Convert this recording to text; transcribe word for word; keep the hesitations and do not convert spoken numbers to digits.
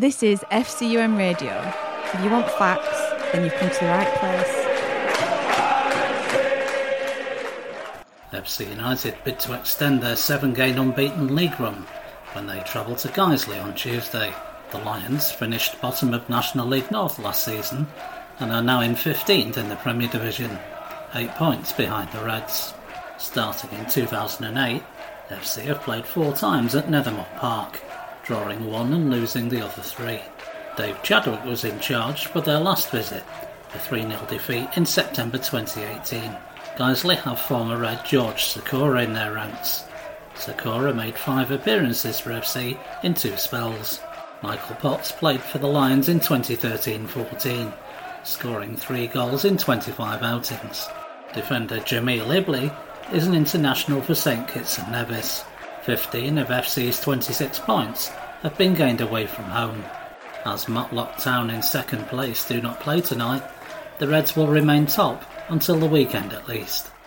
This is F C U M Radio. If you want facts, then you've come to the right place. F C United bid to extend their seven-game unbeaten league run when they travelled to Guiseley on Tuesday. The Lions finished bottom of National League North last season and are now in fifteenth in the Premier Division, eight points behind the Reds. Starting in two thousand eight, F C have played four times at Nethermore Park, drawing one and losing the other three. Dave Chadwick was in charge for their last visit, a three nil defeat in September twenty eighteen. Guiseley have former Red George Sakura in their ranks. Sakura made five appearances for F C in two spells. Michael Potts played for the Lions in twenty thirteen fourteen, scoring three goals in twenty-five outings. Defender Jamil Ibley is an international for Saint Kitts and Nevis. fifteen of F C's twenty-six points have been gained away from home. As Matlock Town in second place do not play tonight, the Reds will remain top until the weekend at least.